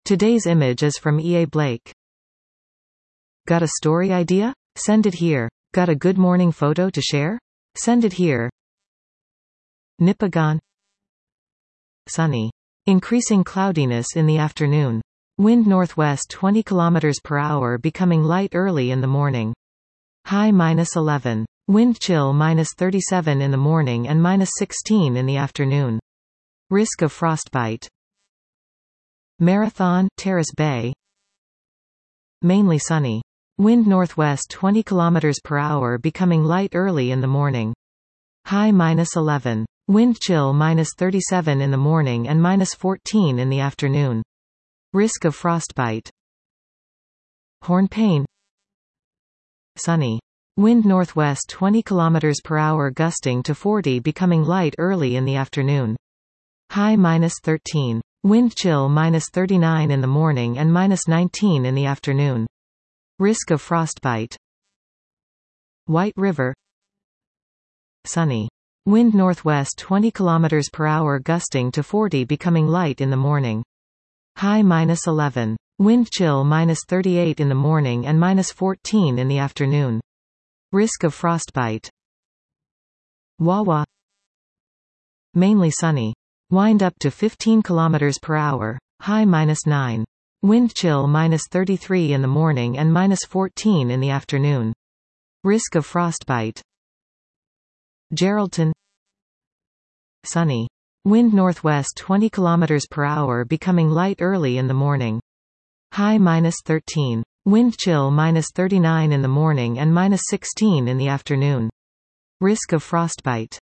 Today's image is from E.A. Blake. Got a story idea? Send it here. Got a good morning photo to share? Send it here. Nipigon. Sunny. Increasing cloudiness in the afternoon. Wind northwest 20 km per hour, becoming light early in the morning. High -11. Wind chill -37 in the morning and -16 in the afternoon. Risk of frostbite. Marathon, Terrace Bay. Mainly sunny. Wind northwest 20 km per hour, becoming light early in the morning. High -11. Wind chill -37 in the morning and -14 in the afternoon. Risk of frostbite. Hornpain. Sunny. Wind northwest 20 km per hour, gusting to 40, becoming light early in the afternoon. High -13. Wind chill -39 in the morning and -19 in the afternoon. Risk of frostbite. White River. Sunny. Wind northwest 20 km per hour, gusting to 40, becoming light in the morning. High -11. Wind chill -38 in the morning and -14 in the afternoon. Risk of frostbite. Wawa. Mainly sunny. Wind up to 15 km per hour. High -9. Wind chill -33 in the morning and -14 in the afternoon. Risk of frostbite. Geraldton. Sunny. Wind northwest 20 km per hour, becoming light early in the morning. High -13. Wind chill -39 in the morning and -16 in the afternoon. Risk of frostbite.